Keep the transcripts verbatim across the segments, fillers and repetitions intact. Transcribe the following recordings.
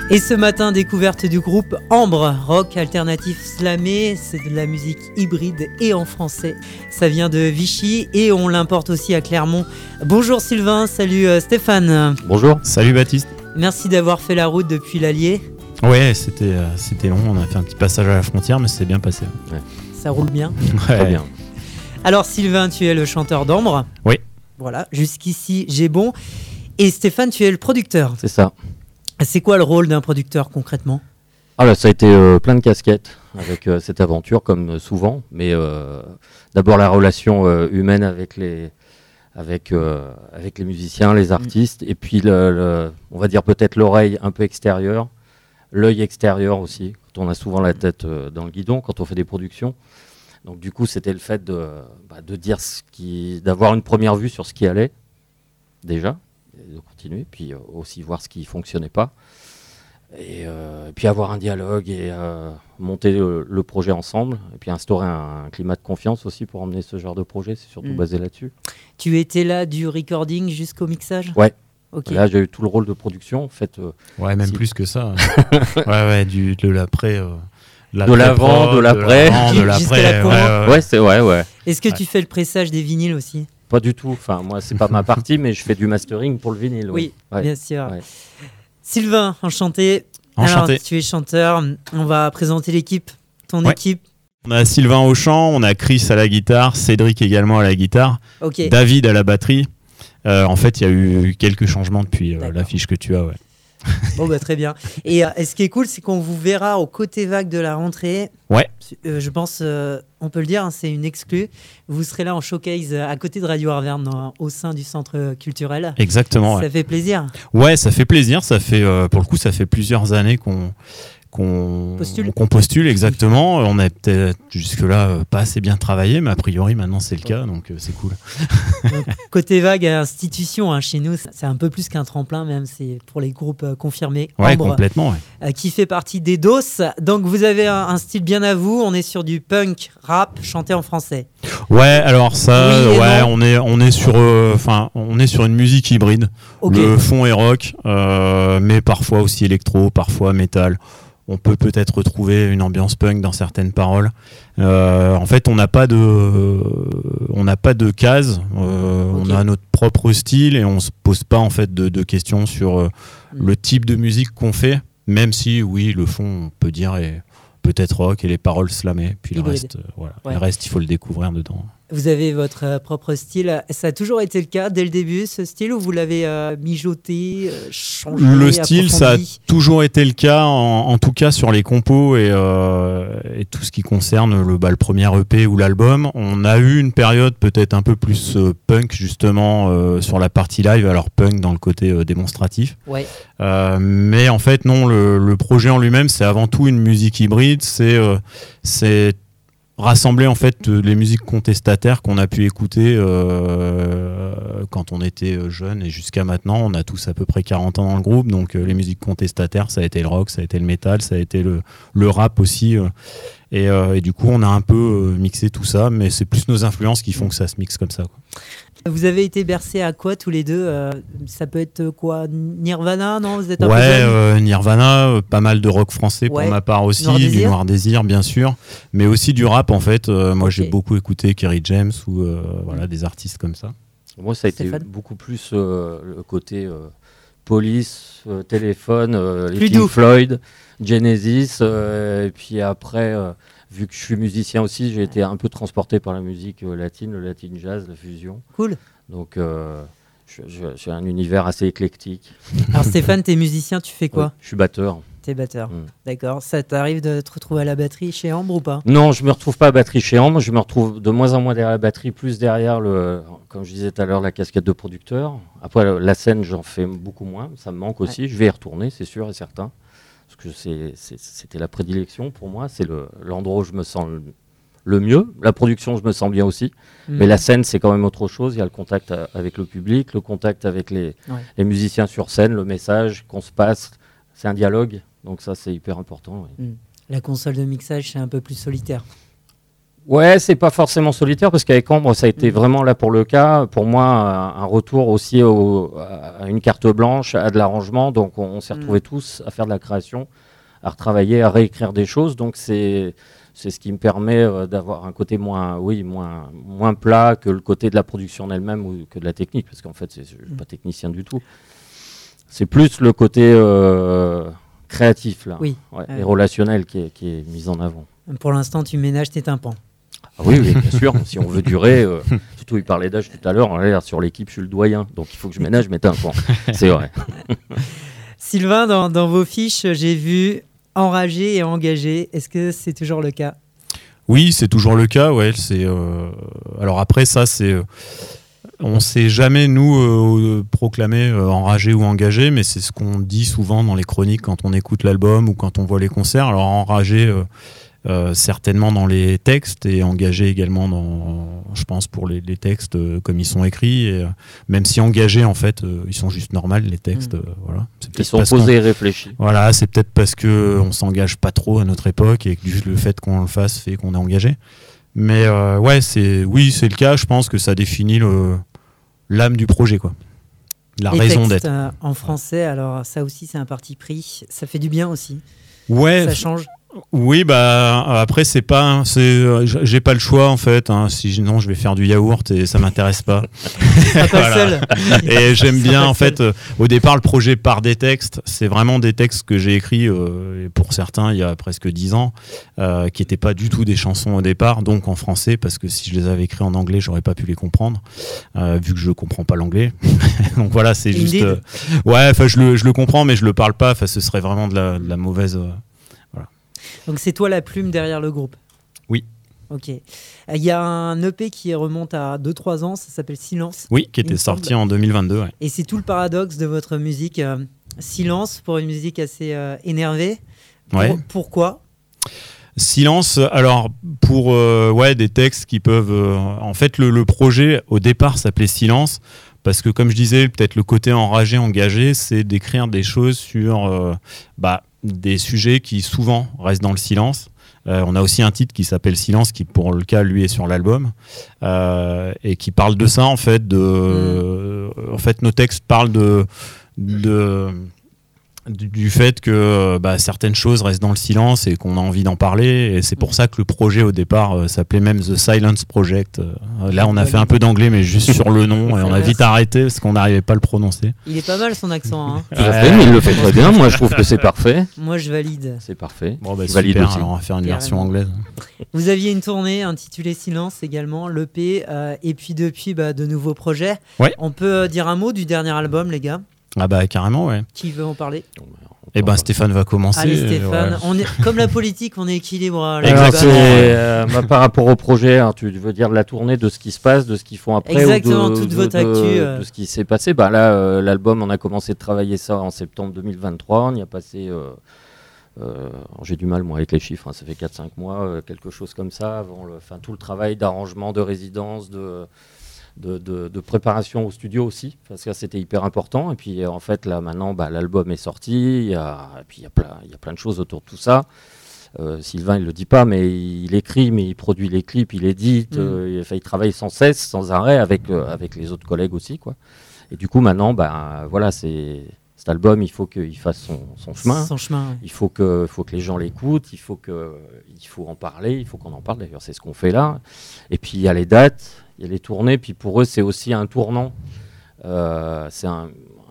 Et ce matin, découverte du groupe Ambre, rock alternatif slamé, c'est de la musique hybride et en français. Ça vient de Vichy et on l'importe aussi à Clermont. Bonjour Sylvain, salut euh, Stéphane. Bonjour. Salut Baptiste. Merci d'avoir fait la route depuis l'Allier. Ouais, c'était, euh, c'était long, on a fait un petit passage à la frontière, mais c'était bien passé. Ouais. Ça roule bien. Ouais. Très bien. Alors Sylvain, tu es le chanteur d'Ambre. Oui. Voilà, jusqu'ici j'ai bon. Et Stéphane, tu es le producteur. C'est ça. C'est quoi le rôle d'un producteur concrètement ? Ah là, ça a été euh, plein de casquettes avec euh, cette aventure, comme euh, souvent. Mais euh, d'abord la relation euh, humaine avec les, avec, euh, avec les musiciens, les artistes, mmh. et puis le, le, on va dire peut-être l'oreille un peu extérieure, l'œil extérieur aussi, quand on a souvent la tête euh, dans le guidon, quand on fait des productions. Donc du coup, c'était le fait de, bah, de dire ce qui, d'avoir une première vue sur ce qui allait, déjà, et de continuer, puis euh, aussi voir ce qui ne fonctionnait pas. Et euh, puis avoir un dialogue et euh, monter le, le projet ensemble, et puis instaurer un, un climat de confiance aussi pour emmener ce genre de projet, c'est surtout mmh. basé là-dessus. Tu étais là du recording jusqu'au mixage ? Ouais. Okay. Là, j'ai eu tout le rôle de production, en fait. Euh, ouais, même si... plus que ça. ouais, ouais, du, de l'après. Euh... De l'avant, de l'après, de l'après. Ouais, ouais. ouais, c'est ouais, ouais. Est-ce que ouais. tu fais le pressage des vinyles aussi ? Pas du tout. Enfin, moi, c'est pas ma partie, mais je fais du mastering pour le vinyle. Oui, ouais. bien sûr. Ouais. Sylvain, enchanté. Enchanté. Alors, tu es chanteur. On va présenter l'équipe, ton ouais. équipe. On a Sylvain au chant, on a Chris à la guitare, Cédric également à la guitare, okay. David à la batterie. Euh, en fait, il y a eu quelques changements depuis euh, l'affiche que tu as. Ouais. Bon bah très bien. Et, euh, et ce qui est cool, c'est qu'on vous verra au côté vague de la rentrée. Ouais. Euh, je pense, euh, on peut le dire, hein, c'est une exclue. Vous serez là en showcase euh, à côté de Radio Arverne, dans, au sein du centre culturel. Exactement. Ça ouais. fait plaisir. Ouais, ça fait plaisir. Ça fait, euh, pour le coup, ça fait plusieurs années qu'on qu'on postule. qu'on postule exactement. On a peut-être jusque-là euh, pas assez bien travaillé, mais a priori maintenant c'est le cas, donc euh, c'est cool. Donc, côté vague institution, hein, chez nous, c'est un peu plus qu'un tremplin, même c'est pour les groupes euh, confirmés. Ouais, Ambre, complètement. Ouais. Euh, qui fait partie des D O S. Donc vous avez un, un style bien à vous. On est sur du punk, rap, chanté en français. Ouais, alors ça, oui ouais, on est on est sur, enfin, euh, on est sur une musique hybride. Okay. Le fond est rock, euh, mais parfois aussi électro, parfois métal. On peut peut-être retrouver une ambiance punk dans certaines paroles. Euh, en fait, on n'a pas de, euh, on n'a pas de case. Euh, okay. On a notre propre style et on se pose pas en fait de, de questions sur euh, mm. le type de musique qu'on fait. Même si, oui, le fond, on peut dire est peut-être rock et les paroles slamées. Puis Hybride. le reste, euh, voilà, ouais. le reste, il faut le découvrir dedans. Vous avez votre euh, propre style. Ça a toujours été le cas dès le début, ce style, ou vous l'avez euh, mijoté, euh, changé, le style, ça a approfondi ? toujours été le cas, en, en tout cas sur les compos et, euh, et tout ce qui concerne le, bah, le premier E P ou l'album. On a eu une période peut-être un peu plus euh, punk, justement, euh, sur la partie live, alors punk dans le côté euh, démonstratif. Ouais. Euh, mais en fait, non, le, le projet en lui-même, c'est avant tout une musique hybride. C'est... Euh, c'est rassembler en fait les musiques contestataires qu'on a pu écouter euh, quand on était jeune et jusqu'à maintenant. On a tous à peu près quarante ans dans le groupe, donc euh, les musiques contestataires, ça a été le rock, ça a été le métal, ça a été le, le rap aussi. Euh, et, euh, et du coup, on a un peu euh, mixé tout ça, mais c'est plus nos influences qui font que ça se mixe comme ça, quoi. Vous avez été bercés à quoi tous les deux ? euh, Ça peut être quoi ? Nirvana, non ? Vous êtes un ouais, peu euh, Nirvana, euh, pas mal de rock français ouais. pour ma part aussi, Noir du Noir Désir bien sûr, mais aussi du rap en fait. Euh, moi okay. j'ai beaucoup écouté Kerry James ou euh, voilà, des artistes comme ça. Moi ça a été beaucoup plus euh, le côté euh, Police, euh, Téléphone, euh, les Pink Floyd, Genesis, euh, et puis après... Euh, vu que je suis musicien aussi, j'ai été un peu transporté par la musique euh, latine, le latin jazz, la fusion. Cool. Donc, euh, j'ai un univers assez éclectique. Alors Stéphane, t'es musicien, tu fais quoi ? Ouais, je suis batteur. T'es batteur, mm. D'accord. Ça t'arrive de te retrouver à la batterie chez Ambre ou pas ? Non, je me retrouve pas à la batterie chez Ambre. Je me retrouve de moins en moins derrière la batterie, plus derrière, le, comme je disais tout à l'heure, la casquette de producteur. Après, la scène, j'en fais beaucoup moins. Ça me manque aussi. Ouais. Je vais y retourner, c'est sûr et certain. Parce que c'est, c'est, c'était la prédilection pour moi, c'est le, l'endroit où je me sens le, le mieux. La production, je me sens bien aussi, mmh. mais la scène, c'est quand même autre chose. Il y a le contact à, avec le public, le contact avec les, ouais. les musiciens sur scène, le message qu'on se passe, c'est un dialogue, donc ça, c'est hyper important. Oui. Mmh. La console de mixage, c'est un peu plus solitaire. Ouais, c'est pas forcément solitaire parce qu'avec Ambre, ça a été vraiment là pour le cas. Pour moi, un, un retour aussi au, à une carte blanche, à de l'arrangement. Donc, on, on s'est retrouvés mmh. tous à faire de la création, à retravailler, à réécrire des choses. Donc, c'est, c'est ce qui me permet euh, d'avoir un côté moins, oui, moins, moins plat que le côté de la production en elle-même ou que de la technique. Parce qu'en fait, c'est, je suis pas technicien du tout. C'est plus le côté euh, créatif, là, oui. ouais, euh... et relationnel qui est, qui est mis en avant. Pour l'instant, tu ménages tes tympans. Ah oui, oui, bien sûr. Si on veut durer, euh, surtout il parlait d'âge tout à l'heure, on a l'air sur l'équipe, je suis le doyen, donc il faut que je ménage mes tympans. C'est vrai. Sylvain, dans, dans vos fiches, j'ai vu enragé et engagé. Est-ce que c'est toujours le cas ? Oui, c'est toujours le cas. Ouais, c'est. Euh... Alors après, ça, c'est. Euh... On ne s'est jamais, nous, euh, proclamé euh, enragé ou engagé, mais c'est ce qu'on dit souvent dans les chroniques quand on écoute l'album ou quand on voit les concerts. Alors enragé, euh, euh, certainement dans les textes, et engagé également, dans, je pense, pour les, les textes euh, comme ils sont écrits. Et, euh, même si engagés, en fait, euh, ils sont juste normaux, les textes. Mmh. Euh, voilà. C'est ils sont posés et réfléchis. Voilà, c'est peut-être parce qu'on ne s'engage pas trop à notre époque et que juste le fait qu'on le fasse fait qu'on est engagé. Mais euh, ouais, c'est, oui, c'est le cas. Je pense que ça définit le, l'âme du projet, quoi. La Les raison textes, d'être. Euh, en français, alors ça aussi, c'est un parti pris. Ça fait du bien aussi. Ouais. Ça change. Oui, bah après c'est pas, c'est, j'ai pas le choix en fait. Hein. Sinon, je vais faire du yaourt et ça m'intéresse pas. Pas voilà. le seul. Et j'aime bien en fait. Euh, au départ, le projet part des textes. C'est vraiment des textes que j'ai écrits euh, pour certains il y a presque dix ans, euh, qui étaient pas du tout des chansons au départ, donc en français, parce que si je les avais écrits en anglais, j'aurais pas pu les comprendre, euh, vu que je comprends pas l'anglais. Donc voilà, c'est Indeed. juste. Euh, ouais, enfin je le, je le comprends, mais je le parle pas. Enfin, ce serait vraiment de la, de la mauvaise. Euh, Donc c'est toi la plume derrière le groupe ? Oui. Ok. Il y a un E P qui remonte à deux trois ans, ça s'appelle Silence. Oui, qui était sorti en deux mille vingt-deux. Ouais. Et c'est tout le paradoxe de votre musique. Euh, Silence, pour une musique assez euh, énervée. Pour, ouais. Pourquoi ? Silence, alors pour euh, ouais, des textes qui peuvent... Euh, en fait, le, le projet, au départ, s'appelait Silence, parce que comme je disais, peut-être le côté enragé, engagé, c'est d'écrire des choses sur... Euh, bah, des sujets qui souvent restent dans le silence. Euh, on a aussi un titre qui s'appelle Silence, qui pour le cas lui est sur l'album, euh, et qui parle de ça en fait. De, mmh. En fait, nos textes parlent de, de du, du fait que bah, certaines choses restent dans le silence et qu'on a envie d'en parler. Et c'est pour ça que le projet au départ euh, s'appelait même The Silence Project. Euh, là, on a fait un peu d'anglais, mais juste sur le nom, et on a vite arrêté parce qu'on n'arrivait pas à le prononcer. Il est pas mal son accent. Hein. Tout à fait, mais il le fait très bien. Moi, je trouve que c'est parfait. Moi, je valide. C'est parfait. Bon, bah, je valide super, aussi. alors on va faire une version anglaise. Vous aviez une tournée intitulée Silence également, l'E P, euh, et puis depuis, bah, de nouveaux projets. Ouais. On peut euh, dire un mot du dernier album, les gars ? Ah bah carrément, ouais. Qui veut en parler ? Eh ben Stéphane va commencer. Allez Stéphane, ouais. on est, comme la politique, on est équilibre. Exactement. Euh, bah, par rapport au projet, hein, tu veux dire de la tournée, de ce qui se passe, de ce qu'ils font après. Exactement, ou de, toute de, votre de, actu. De, euh... de ce qui s'est passé. Bah, là, euh, l'album, on a commencé de travailler ça en septembre deux mille vingt-trois. On y a passé... Euh, euh, j'ai du mal, moi, avec les chiffres. Hein, ça fait quatre cinq mois, euh, quelque chose comme ça. Avant le, fin, tout le travail d'arrangement, de résidence, de... De, de, de préparation au studio aussi, parce que c'était hyper important. Et puis en fait là maintenant bah, l'album est sorti, il y a, et puis il y a plein, il y a plein de choses autour de tout ça. Euh, Sylvain il le dit pas, mais il écrit, mais il produit les clips, il édite, mmh. euh, il, enfin, il travaille sans cesse, sans arrêt avec euh, avec les autres collègues aussi quoi. Et du coup maintenant bah voilà c'est cet album il faut qu'il fasse son, son chemin. Son chemin. Ouais. Il faut que faut que les gens l'écoutent, il faut que il faut en parler, il faut qu'on en parle d'ailleurs c'est ce qu'on fait là. Et puis il y a les dates. Il y a les tournées, puis pour eux, c'est aussi un tournant. Euh, c'est un,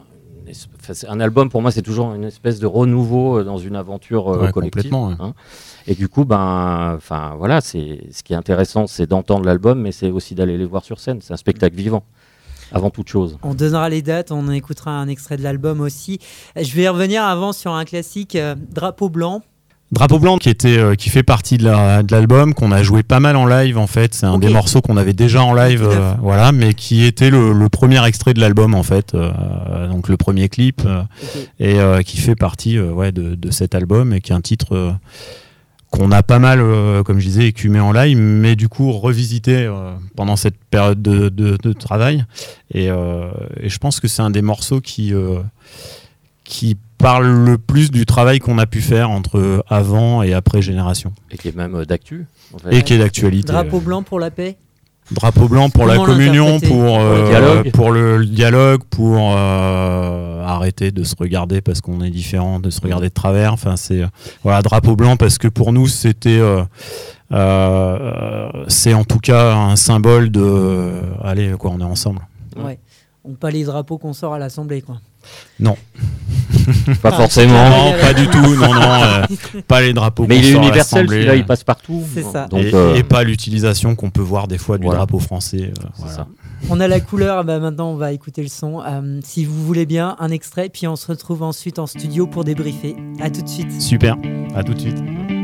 c'est un album, pour moi, c'est toujours une espèce de renouveau dans une aventure euh, ouais, collective. Ouais. Hein. Et du coup, ben, enfin, voilà, c'est ce qui est intéressant, c'est d'entendre l'album, mais c'est aussi d'aller les voir sur scène. C'est un spectacle vivant, avant toute chose. On donnera les dates, on écoutera un extrait de l'album aussi. Je vais revenir avant sur un classique, euh, Drapeau blanc. Drapeau blanc qui était euh, qui fait partie de, la, de l'album, qu'on a joué pas mal en live en fait. C'est un okay. des morceaux qu'on avait déjà en live, euh, voilà, mais qui était le, le premier extrait de l'album en fait, euh, donc le premier clip, euh, okay. et euh, qui fait partie euh, ouais, de, de cet album et qui est un titre euh, qu'on a pas mal, euh, comme je disais, écumé en live, mais du coup revisité euh, pendant cette période de, de, de travail. Et, euh, et je pense que c'est un des morceaux qui, euh, qui parle le plus du travail qu'on a pu faire entre avant et après Génération. Et qui est même d'actu. En fait. Et qui est d'actualité. Drapeau blanc pour la paix. Drapeau blanc pour Comment la communion, pour, pour, euh, le dialogue. pour le dialogue, pour euh, arrêter de se regarder parce qu'on est différent, de se regarder de travers. Enfin, c'est euh, voilà, drapeau blanc parce que pour nous c'était, euh, euh, c'est en tout cas un symbole de, euh, allez quoi, on est ensemble. Ouais. On pas les drapeaux qu'on sort à l'Assemblée, quoi. Non. Pas Ah, forcément. Non, pas du tout. Non, non, euh, pas les drapeaux. Mais qu'on il est sort à universel, l'Assemblée. celui-là, il passe partout. C'est ça. Donc, et, euh, et pas l'utilisation qu'on peut voir des fois du voilà. drapeau français. euh, c'est voilà. ça. On a la couleur, bah maintenant on va écouter le son. Euh, si vous voulez bien, un extrait, puis on se retrouve ensuite en studio pour débriefer. À tout de suite. Super. À tout de suite.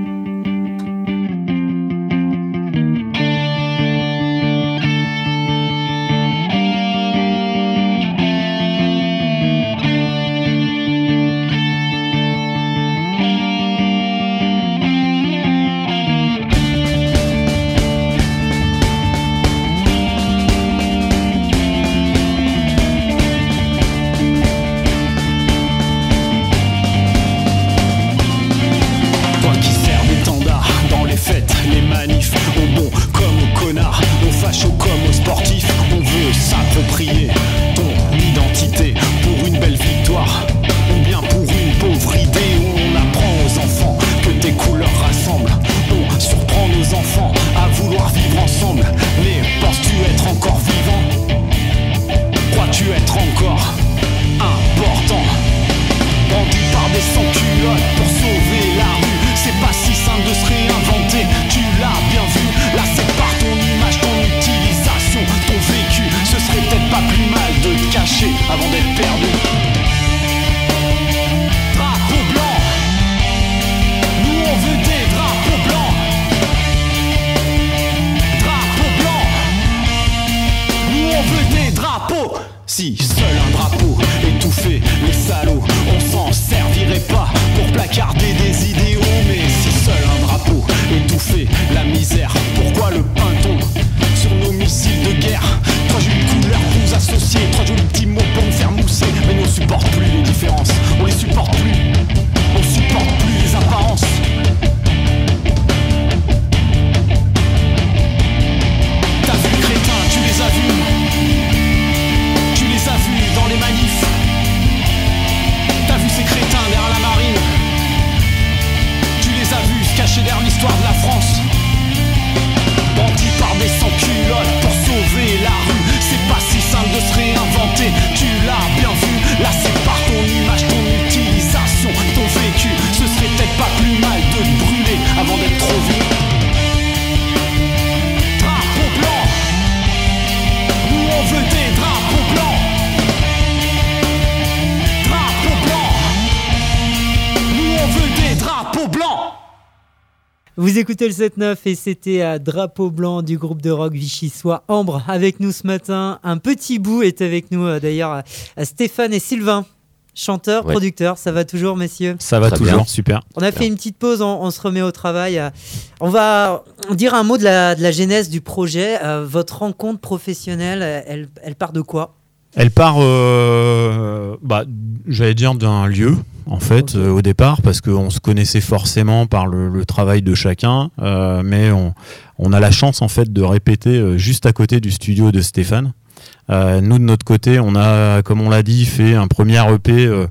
Avant d'être perdu. Drapeau blanc. Nous on veut des drapeaux blancs. Drapeau blanc. Nous on veut des drapeaux. Si seul un drapeau étouffait les salauds, on s'en servirait pas pour placarder des idéaux. Mais si seul un drapeau étouffait la misère, pourquoi le peint-on sur nos missiles de guerre? Trois jolies couleurs pour nous associer, trois jolis petits mots pour nous faire mousser. Mais nous on supporte plus les différences, on les supporte plus, on supporte plus les apparences. T'as vu le crétin, tu les as vus, tu les as vus dans les manifs. T'as vu ces crétins derrière la marine, tu les as vus se cacher derrière l'histoire de la France. Bandits par des sans-culottes pour sauver la rue. C'est pas si simple de se réinventer. Tu l'as bien vu, là c'est par ton image, ton utilisation, ton vécu. Ce serait peut-être pas plus mal de te brûler avant d'être trop vu. Drapeau blanc. Nous on veut des drapeaux blancs. Drapeau blanc. Nous on veut des drapeaux blancs. Vous écoutez le sept neuf et c'était à Drapeau blanc du groupe de rock Vichy-Soix. Ambre avec nous ce matin. Un petit bout est avec nous euh, d'ailleurs euh, Stéphane et Sylvain, chanteurs, Ouais. producteurs. Ça va toujours, messieurs? Ça va Très toujours, bien. super. On a fait une petite pause, on, on se remet au travail. Euh, On va dire un mot de la, de la genèse du projet. Euh, votre rencontre professionnelle, elle, elle part de quoi? Elle part, euh, bah, j'allais dire, d'un lieu, en fait, Ok. euh, au départ, parce qu'on se connaissait forcément par le, le travail de chacun, euh, mais on, on a la chance, en fait, de répéter euh, juste à côté du studio de Stéphane. Euh, nous, de notre côté, on a, comme on l'a dit, fait un premier E P euh,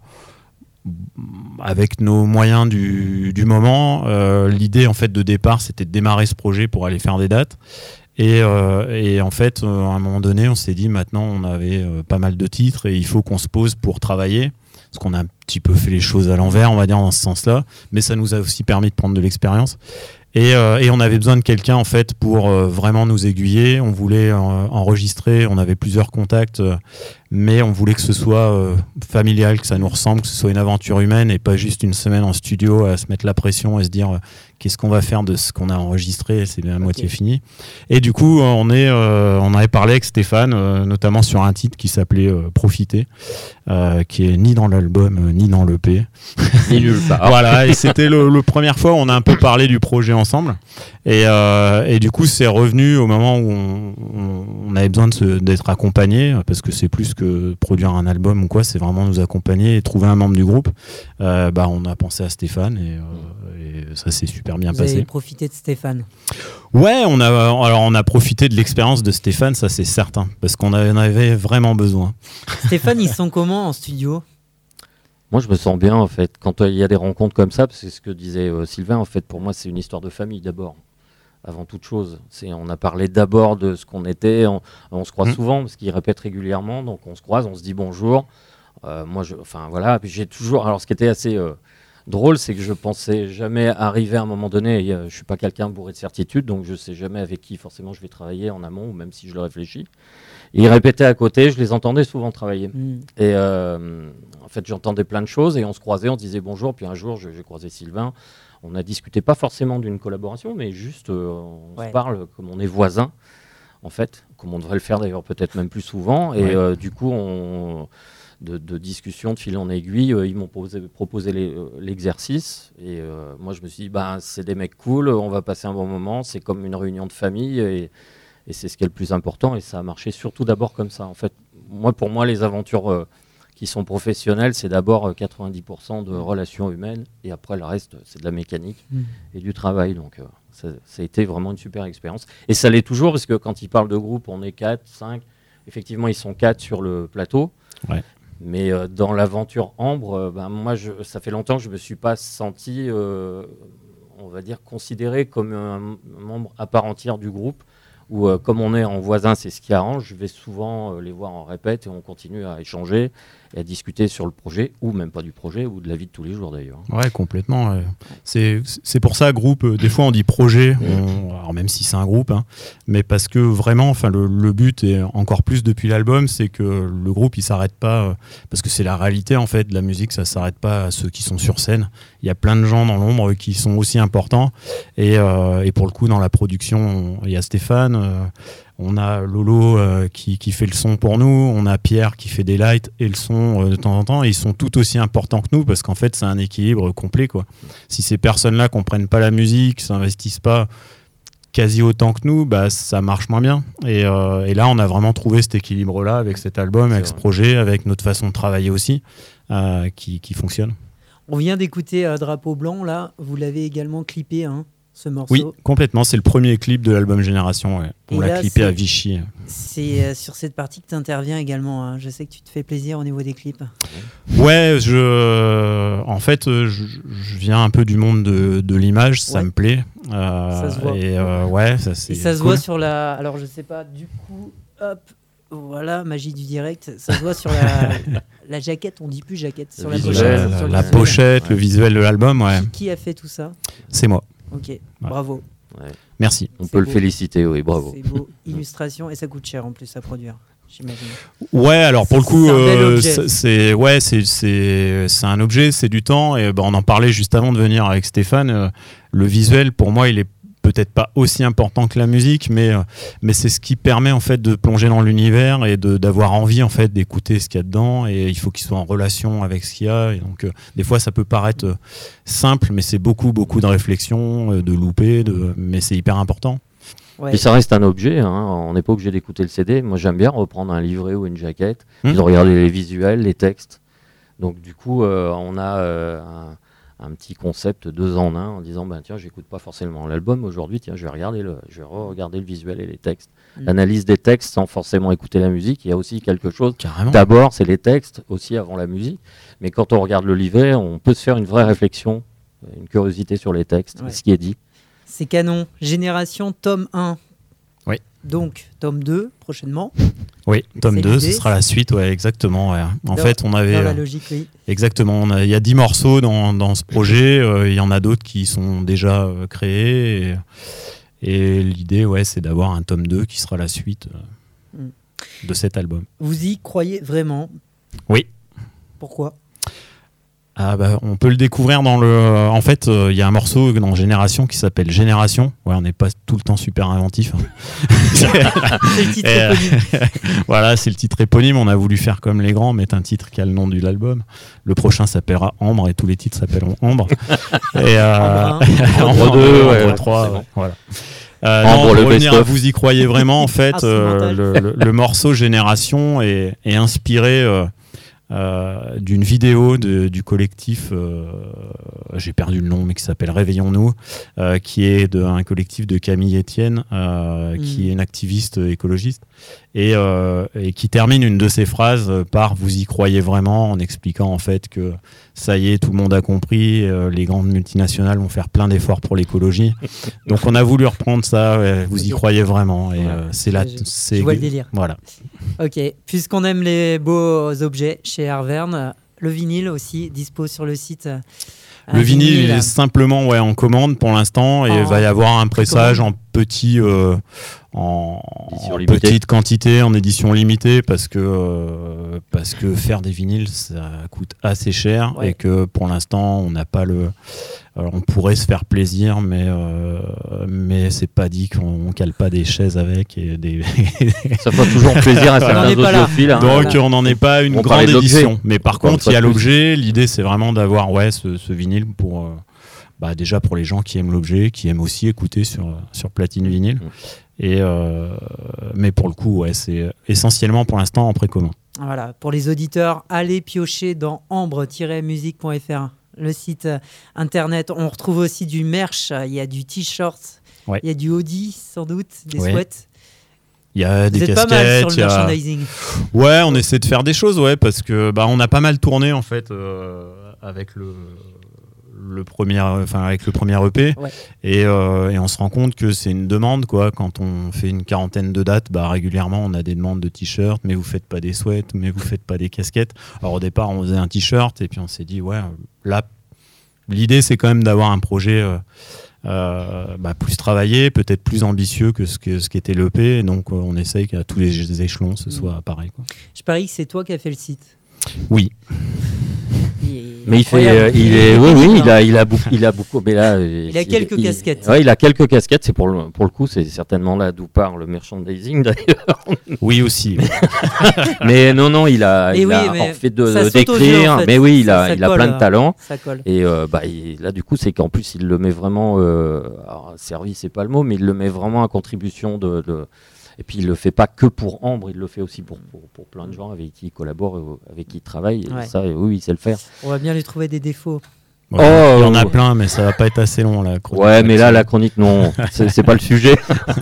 avec nos moyens du, du moment. Euh, l'idée, en fait, de départ, c'était de démarrer ce projet pour aller faire des dates. Et, euh, et en fait, euh, à un moment donné, on s'est dit, maintenant, on avait euh, pas mal de titres et il faut qu'on se pose pour travailler. Parce qu'on a un petit peu fait les choses à l'envers, on va dire, dans ce sens-là. Mais ça nous a aussi permis de prendre de l'expérience. Et, euh, et on avait besoin de quelqu'un, en fait, pour euh, vraiment nous aiguiller. On voulait euh, enregistrer, on avait plusieurs contacts, euh, mais on voulait que ce soit euh, familial, que ça nous ressemble, que ce soit une aventure humaine et pas juste une semaine en studio à se mettre la pression et se dire euh, qu'est-ce qu'on va faire de ce qu'on a enregistré, c'est bien à moitié fini. Et du coup, on, est, euh, on avait parlé avec Stéphane, euh, notamment sur un titre qui s'appelait euh, Profiter, euh, qui est ni dans l'album, euh, ni dans l'E P. Ni nulle part. Voilà, et c'était le, le première fois où on a un peu parlé du projet ensemble. Et, euh, et du coup, c'est revenu au moment où on, on, on avait besoin de se, d'être accompagné, parce que c'est plus que produire un album ou quoi, c'est vraiment nous accompagner et trouver un membre du groupe. Euh, bah, on a pensé à Stéphane et, euh, et ça s'est super bien Vous passé. Vous avez profité de Stéphane? Ouais, on a, alors on a profité de l'expérience de Stéphane, ça c'est certain, parce qu'on en avait vraiment besoin. Stéphane, ils sont comment en studio? Moi, je me sens bien, en fait, quand il y a des rencontres comme ça, parce que c'est ce que disait euh, Sylvain, en fait, pour moi, c'est une histoire de famille, d'abord, avant toute chose. C'est, on a parlé d'abord de ce qu'on était, on, on se croise mmh. souvent, parce qu'il répète régulièrement, donc on se croise, on se dit bonjour. Euh, moi, je, enfin, voilà, puis j'ai toujours... Alors, ce qui était assez euh, drôle, c'est que je pensais jamais arriver à un moment donné, et, euh, je suis pas quelqu'un bourré de certitude, donc je sais jamais avec qui, forcément, je vais travailler en amont, ou même si je le réfléchis. Ils répétaient à côté, je les entendais souvent travailler. Mmh. Et euh, en fait, j'entendais plein de choses et on se croisait, on se disait bonjour. Puis un jour, je, j'ai croisé Sylvain. On a discuté pas forcément d'une collaboration, mais juste euh, on ouais. se parle comme on est voisins, en fait, comme on devrait le faire d'ailleurs peut-être même plus souvent. Et ouais. euh, du coup, on, de, de discussion de fil en aiguille, euh, ils m'ont posé, proposé les, euh, l'exercice. Et euh, moi, je me suis dit, bah, c'est des mecs cool, on va passer un bon moment. C'est comme une réunion de famille. Et, Et c'est ce qui est le plus important, et ça a marché surtout d'abord comme ça. En fait, moi, pour moi, les aventures euh, qui sont professionnelles, c'est d'abord euh, quatre-vingt-dix pour cent de relations humaines, et après le reste, c'est de la mécanique mmh. et du travail. Donc, euh, ça, ça a été vraiment une super expérience. Et ça l'est toujours, parce que quand ils parlent de groupe, on est quatre, cinq. Effectivement, ils sont quatre sur le plateau. Ouais. Mais euh, dans l'aventure Ambre, euh, ben, moi, je, ça fait longtemps que je ne me suis pas senti, euh, on va dire, considéré comme un membre à part entière du groupe. Où euh, comme on est en voisin, c'est ce qui arrange, je vais souvent euh, les voir en répète et on continue à échanger et à discuter sur le projet, ou même pas du projet, ou de la vie de tous les jours d'ailleurs. Ouais, complètement. Ouais. C'est, c'est pour ça, groupe, euh, des fois on dit projet, on, alors même si c'est un groupe, hein, mais parce que vraiment, enfin, le, le but, et encore plus depuis l'album, c'est que le groupe, il s'arrête pas, euh, parce que c'est la réalité en fait, de la musique, ça s'arrête pas à ceux qui sont sur scène. Il y a plein de gens dans l'ombre qui sont aussi importants, et, euh, et pour le coup, dans la production, il y a Stéphane, euh, on a Lolo euh, qui, qui fait le son pour nous, on a Pierre qui fait des lights et le son euh, de temps en temps, et ils sont tout aussi importants que nous, parce qu'en fait c'est un équilibre complet, quoi. Si ces personnes-là comprennent pas la musique, s'investissent pas quasi autant que nous, bah, ça marche moins bien. Et, euh, et là on a vraiment trouvé cet équilibre-là avec cet album, c'est avec vrai. Ce projet, avec notre façon de travailler aussi, euh, qui, qui fonctionne. On vient d'écouter euh, Drapeau Blanc, là, vous l'avez également clippé, hein, ce morceau. Oui, complètement, c'est le premier clip de l'album Génération, ouais. On et l'a là, clippé à Vichy. C'est euh, sur cette partie que tu interviens également, hein. Je sais que tu te fais plaisir au niveau des clips. Ouais, je, en fait, je, je viens un peu du monde de, de l'image, ça ouais. me plaît. Euh, ça se voit. Et, euh, ouais, ça, c'est et ça cool. se voit sur la... Alors, je sais pas, du coup, hop, voilà, magie du direct, ça se voit sur la, la jaquette, on dit plus jaquette, sur la pochette. La, la, la pochette, ouais. Le visuel de l'album, ouais. Qui, qui a fait tout ça? C'est moi. Ok, ouais. Bravo. Ouais. Merci. On c'est peut beau. Le féliciter, oui, bravo. C'est beau, illustration, et ça coûte cher en plus à produire, j'imagine. Ouais, alors pour c'est, le coup, c'est un, euh, c'est, c'est, ouais, c'est, c'est, c'est un objet, c'est du temps, et bah, on en parlait juste avant de venir avec Stéphane. Euh, le visuel, pour moi, il est peut-être pas aussi important que la musique, mais, euh, mais c'est ce qui permet en fait de plonger dans l'univers et de, d'avoir envie en fait d'écouter ce qu'il y a dedans, et il faut qu'il soit en relation avec ce qu'il y a, et donc euh, des fois ça peut paraître euh, simple, mais c'est beaucoup beaucoup de réflexion, euh, de louper, de... mais c'est hyper important. Ouais. Et ça reste un objet, hein. On n'est pas obligé d'écouter le C D. Moi j'aime bien reprendre un livret ou une jaquette, mmh. de regarder les visuels, les textes. Donc du coup euh, on a euh, un un petit concept deux en un en disant ben tiens j'écoute pas forcément l'album aujourd'hui, tiens je vais regarder le je vais regarder le visuel et les textes, mmh. l'analyse des textes sans forcément écouter la musique. Il y a aussi quelque chose. Carrément. D'abord c'est les textes aussi avant la musique, mais quand on regarde le livret on peut se faire une vraie réflexion, une curiosité sur les textes, ouais. ce qui est dit. C'est canon. Génération tome un. Oui. Donc tome deux prochainement. Oui, tome c'est deux, l'idée. Ce sera la suite, ouais, exact. Ouais. En dans, fait, on avait. Dans la logique, oui. Exactement. Il y a dix morceaux dans, dans ce projet. Il euh, y en a d'autres qui sont déjà euh, créés. Et, et l'idée, ouais, c'est d'avoir un tome deux qui sera la suite euh, mm. de cet album. Vous y croyez vraiment? Oui. Pourquoi? Ah bah, on peut le découvrir dans le. En fait, il euh, y a un morceau dans Génération qui s'appelle Génération. Ouais, on n'est pas tout le temps super inventif. Hein. C'est le titre et, éponyme. Euh, voilà, c'est le titre éponyme. On a voulu faire comme les grands, mettre un titre qui a le nom de l'album. Le prochain s'appellera Ambre et tous les titres s'appelleront Ambre. Et euh, Ambre deux, ouais, Ambre trois, ouais, voilà. Euh, Ambre, non, pour le revenir à best-of. Vous y croyez vraiment, en fait, Ah, c'est euh, mental. le, le- le morceau Génération est, est inspiré euh, euh, d'une vidéo de- du collectif, euh, j'ai perdu le nom, mais qui s'appelle Réveillons-nous, euh, qui est de, un collectif de Camille Etienne, euh, Mm. qui est une activiste écologiste, et, euh, et qui termine une de ses phrases par « Vous y croyez vraiment ?» en expliquant en fait que ça y est, tout le monde a compris, euh, les grandes multinationales vont faire plein d'efforts pour l'écologie. Donc on a voulu reprendre ça, ouais, vous y Ok. croyez vraiment, et Ouais. euh, c'est là, Je- c'est je vois le délire. Voilà. Ok, puisqu'on aime les beaux objets chez Arverne, le vinyle aussi dispo sur le site. Un Le vinyle est simplement ouais, en commande pour l'instant, et il En va y avoir un pressage en précommande. petit, euh, en, Édition en limitée. petite quantité, en édition limitée, parce que euh, parce que faire des vinyles ça coûte assez cher, Ouais. et que pour l'instant on n'a pas le, alors, on pourrait se faire plaisir, mais euh, mais c'est pas dit qu'on on cale pas des chaises avec et des. Ça fait toujours plaisir à On n'en certains est pas là. audiophiles. hein. Donc voilà. on n'en est pas une On grande parlait de l'objet. édition, mais par Encore une contre fois il y a de plus. l'objet. L'idée c'est vraiment d'avoir ouais ce, ce vinyle pour euh, bah, déjà pour les gens qui aiment l'objet, qui aiment aussi écouter sur sur platine vinyle. Mmh. Et euh, mais pour le coup ouais c'est essentiellement pour l'instant en précommande. Voilà, pour les auditeurs, allez piocher dans ambre tiret musique point f r, le site euh, internet. On retrouve aussi du merch, il y a du t-shirt, Ouais. il y a du hoodie sans doute, des Ouais. sweats. Il y a Vous des êtes pas mal casquettes, sur le il y a... merchandising. Ouais, on essaie de faire des choses, ouais, parce que bah on a pas mal tourné en fait euh, avec le le premier, enfin avec le premier E P, Ouais. et, euh, et on se rend compte que c'est une demande quoi. Quand on fait une quarantaine de dates, bah régulièrement on a des demandes de t-shirts, mais vous faites pas des sweats, mais vous faites pas des casquettes. Alors au départ on faisait un t-shirt et puis on s'est dit ouais là l'idée c'est quand même d'avoir un projet euh, euh, bah, plus travaillé, peut-être plus ambitieux que ce que ce qu'était l'E P, et donc euh, on essaye qu'à tous les échelons ce soit pareil quoi. Je parie que c'est toi qui as fait le site. Oui. Il est Mais il fait, incroyable. euh, il est, oui, oui, pénible, il hein. a, il a beaucoup, il a beaucoup, mais là, il a quelques casquettes. Ouais, il a quelques casquettes. C'est pour le, pour le coup, c'est certainement là d'où part le merchandising d'ailleurs. Oui aussi. oui. mais non, non, il a, Mais il oui, a mais en fait de ça saute aux d'écrire. yeux, en fait. Mais oui, il Ça- a, ça il a colle, plein de hein. talent. Ça colle. Et euh, bah, il- là, du coup, c'est qu'en plus, il le met vraiment. Euh, alors, service, c'est pas le mot, mais il le met vraiment à contribution de. de et puis, il le fait pas que pour Ambre, il le fait aussi pour, pour, pour plein de gens avec qui il collabore, et avec qui il travaille. Et Ouais. ça, oui, il sait le faire. On va bien lui trouver des défauts. Ouais, Oh, il y en a ouais. plein, mais ça va pas être assez long là. Ouais, mais là, la chronique, non, c'est c'est pas le sujet.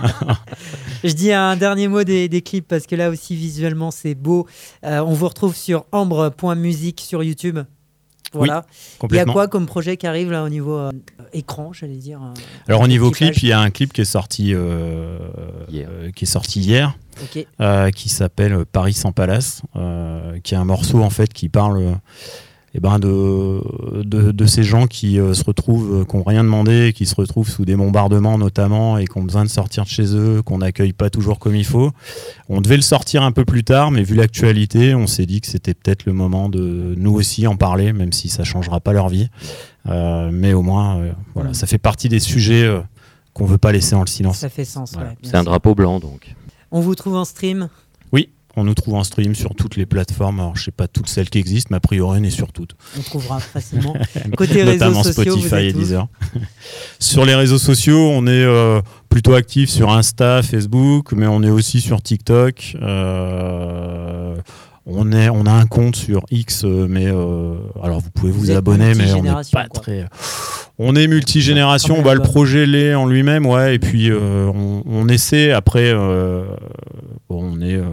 Je dis un dernier mot des, des clips parce que là aussi visuellement c'est beau. Euh, on vous retrouve sur ambre point musique sur YouTube. Voilà. Il y a complètement. quoi comme projet qui arrive là au niveau euh, écran, j'allais dire. euh, Alors au niveau équipage. clip, il y a un clip qui est sorti euh, Hier. euh, qui est sorti hier, Ok. euh, qui s'appelle Paris sans Palace, euh, qui est un morceau en fait qui parle euh, eh ben de, de de ces gens qui euh, se retrouvent, euh, qui n'ont rien demandé, qui se retrouvent sous des bombardements notamment et qui ont besoin de sortir de chez eux, qu'on n'accueille pas toujours comme il faut. On devait le sortir un peu plus tard, mais vu l'actualité, on s'est dit que c'était peut-être le moment de nous aussi en parler, même si ça changera pas leur vie. Euh, mais au moins, euh, voilà, Mm. ça fait partie des sujets euh, qu'on veut pas laisser dans le silence. Ça fait sens. Voilà. Ouais, bien C'est un sûr. drapeau blanc, donc. On vous trouve en stream. Oui, on nous trouve en stream sur toutes les plateformes. Alors, je sais pas toutes celles qui existent, mais a priori, on est sur toutes. On trouvera facilement. Côté réseaux Notamment sociaux, vous Spotify et êtes où Deezer. Sur les réseaux sociaux, on est euh, plutôt actif sur Insta, Facebook, mais on est aussi sur TikTok. Euh, on, est, on a un compte sur X, euh, mais euh, alors vous pouvez vous, Vous êtes abonner, mais on n'est multigénération, pas quoi. très. On est multigénération. Quand même, Bah, le quoi. projet l'est en lui-même, ouais. Et puis euh, on, on essaie après. Euh, bon, on est. euh,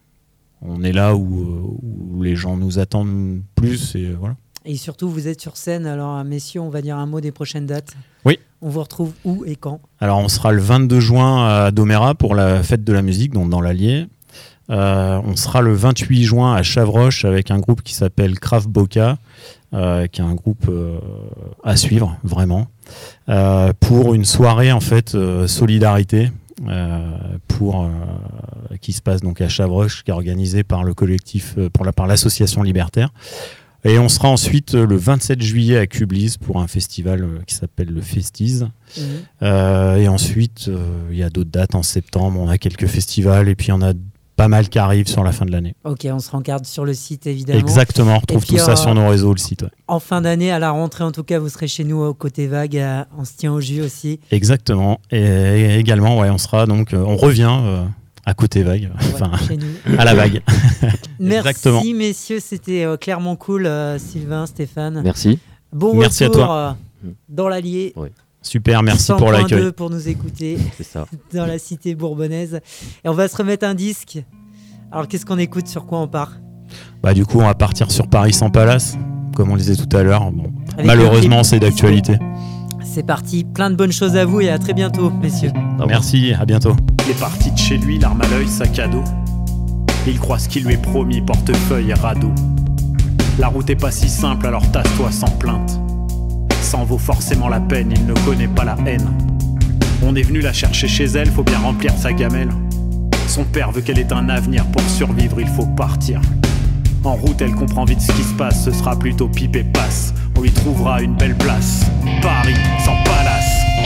on est là où, où les gens nous attendent plus, et voilà. Et surtout, vous êtes sur scène. Alors, messieurs, on va dire un mot des prochaines dates. Oui. On vous retrouve où et quand? Alors, on sera le vingt-deux juin à Doméra pour la fête de la musique, donc dans l'Allier. Euh, on sera le vingt-huit juin à Chavroche avec un groupe qui s'appelle Kraft Boca, euh, qui est un groupe euh, à suivre, vraiment, euh, pour une soirée, en fait, euh, solidarité, euh, pour, euh, qui se passe donc à Chavroche, qui est organisée par le collectif, euh, pour la, par l'association libertaire. Et on sera ensuite euh, le vingt-sept juillet à Kublis pour un festival euh, qui s'appelle le Festiz. Mhm. Euh, et ensuite, il euh, y a d'autres dates en septembre. On a quelques festivals et puis on a pas mal qui arrive sur la fin de l'année. Ok, on se rencarde sur le site évidemment. Exactement, on retrouve puis, tout ça euh, sur nos réseaux, le site. Ouais. En fin d'année, à la rentrée en tout cas, vous serez chez nous au Côté Vague, à- on se tient au jus aussi. Exactement. Et, et également, ouais, on sera donc, euh, on revient euh, à Côté Vague, Ouais, enfin chez nous. à la vague. Merci Exactement. messieurs, c'était euh, clairement cool, euh, Sylvain, Stéphane. Merci. Bon Merci à retour toi. euh, dans l'Allier. Super, merci cent pour point l'accueil. deux pour nous écouter C'est ça. dans la cité bourbonnaise. Et on va se remettre un disque. Alors qu'est-ce qu'on écoute, sur quoi on part? Bah, du coup, on va partir sur Paris sans Palace, comme on le disait tout à l'heure. Bon, Avec malheureusement, le c'est clip. d'actualité. C'est parti, plein de bonnes choses à vous et à très bientôt, messieurs. Merci, à bientôt. Il est parti de chez lui, l'arme à l'œil, sac à dos. Il croit ce qu'il lui est promis, portefeuille et radeau. La route est pas si simple, alors tasse-toi sans plainte. Ça en vaut forcément la peine, il ne connaît pas la haine. On est venu la chercher chez elle, faut bien remplir sa gamelle. Son père veut qu'elle ait un avenir, pour survivre il faut partir. En route elle comprend vite ce qui se passe, ce sera plutôt pipe et passe. On lui trouvera une belle place, Paris sans palace.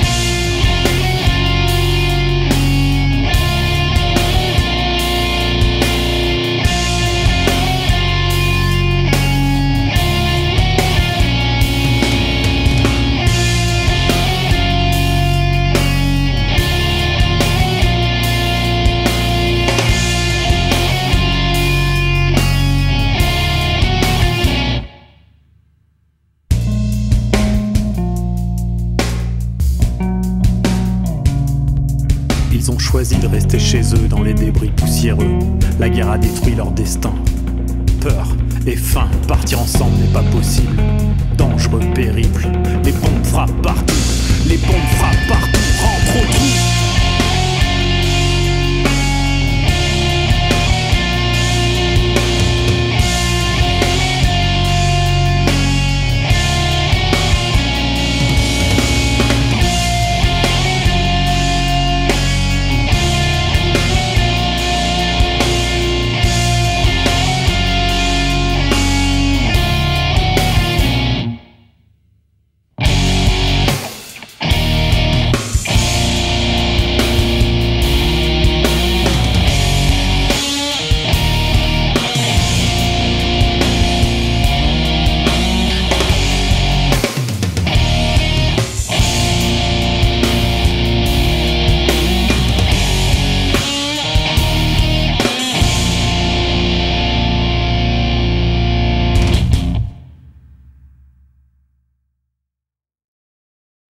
Ils ont choisi de rester chez eux dans les débris poussiéreux. La guerre a détruit leur destin. Peur et faim, partir ensemble n'est pas possible. Dangereux, pénible, les bombes frappent partout. Les bombes frappent partout, rentre au trou.